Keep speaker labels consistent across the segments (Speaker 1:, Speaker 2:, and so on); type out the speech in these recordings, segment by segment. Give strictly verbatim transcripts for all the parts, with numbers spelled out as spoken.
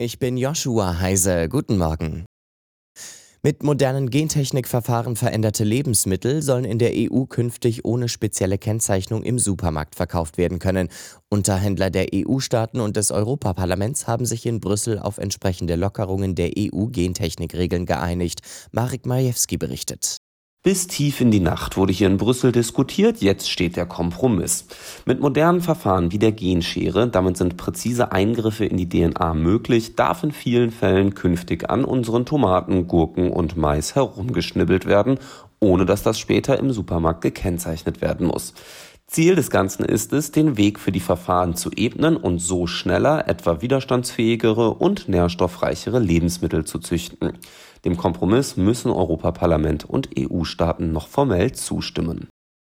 Speaker 1: Ich bin Joshua Heise. Guten Morgen. Mit modernen Gentechnikverfahren veränderte Lebensmittel sollen in der E U künftig ohne spezielle Kennzeichnung im Supermarkt verkauft werden können. Unterhändler der E U-Staaten und des Europaparlaments haben sich in Brüssel auf entsprechende Lockerungen der E U-Gentechnikregeln geeinigt. Marek Majewski berichtet.
Speaker 2: Bis tief in die Nacht wurde hier in Brüssel diskutiert, jetzt steht der Kompromiss. Mit modernen Verfahren wie der Genschere, damit sind präzise Eingriffe in die D N A möglich, darf in vielen Fällen künftig an unseren Tomaten, Gurken und Mais herumgeschnibbelt werden, ohne dass das später im Supermarkt gekennzeichnet werden muss. Ziel des Ganzen ist es, den Weg für die Verfahren zu ebnen und so schneller, etwa widerstandsfähigere und nährstoffreichere Lebensmittel zu züchten. Dem Kompromiss müssen Europaparlament und E U-Staaten noch formell zustimmen.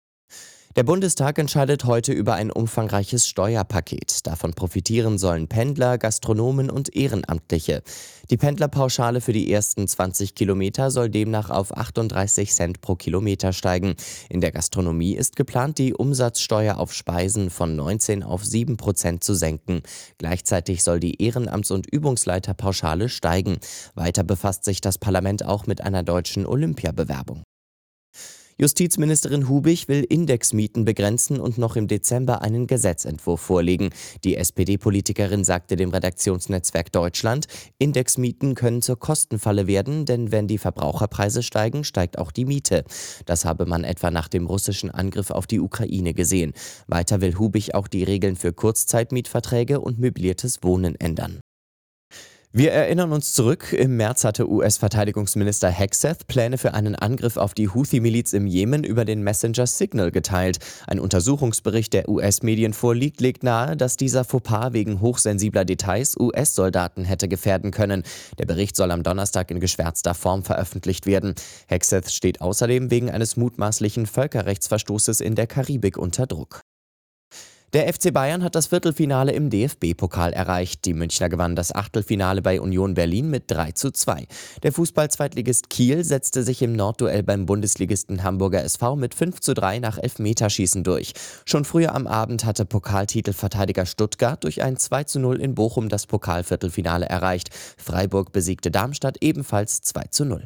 Speaker 1: Der Bundestag entscheidet heute über ein umfangreiches Steuerpaket. Davon profitieren sollen Pendler, Gastronomen und Ehrenamtliche. Die Pendlerpauschale für die ersten zwanzig Kilometer soll demnach auf achtunddreißig Cent pro Kilometer steigen. In der Gastronomie ist geplant, die Umsatzsteuer auf Speisen von neunzehn auf sieben Prozent zu senken. Gleichzeitig soll die Ehrenamts- und Übungsleiterpauschale steigen. Weiter befasst sich das Parlament auch mit einer deutschen Olympiabewerbung. Justizministerin Hubich will Indexmieten begrenzen und noch im Dezember einen Gesetzentwurf vorlegen. Die S P D-Politikerin sagte dem Redaktionsnetzwerk Deutschland, Indexmieten können zur Kostenfalle werden, denn wenn die Verbraucherpreise steigen, steigt auch die Miete. Das habe man etwa nach dem russischen Angriff auf die Ukraine gesehen. Weiter will Hubich auch die Regeln für Kurzzeitmietverträge und möbliertes Wohnen ändern. Wir erinnern uns zurück, im März hatte U S-Verteidigungsminister Hegseth Pläne für einen Angriff auf die Houthi-Miliz im Jemen über den Messenger Signal geteilt. Ein Untersuchungsbericht der U S-Medien vorliegt, legt nahe, dass dieser Fauxpas wegen hochsensibler Details U S-Soldaten hätte gefährden können. Der Bericht soll am Donnerstag in geschwärzter Form veröffentlicht werden. Hegseth steht außerdem wegen eines mutmaßlichen Völkerrechtsverstoßes in der Karibik unter Druck. Der F C Bayern hat das Viertelfinale im D F B-Pokal erreicht. Die Münchner gewannen das Achtelfinale bei Union Berlin mit drei zu zwei. Der Fußball-Zweitligist Kiel setzte sich im Nordduell beim Bundesligisten Hamburger S V mit fünf zu drei nach Elfmeterschießen durch. Schon früher am Abend hatte Pokaltitelverteidiger Stuttgart durch ein zwei zu null in Bochum das Pokalviertelfinale erreicht. Freiburg besiegte Darmstadt ebenfalls zwei zu null.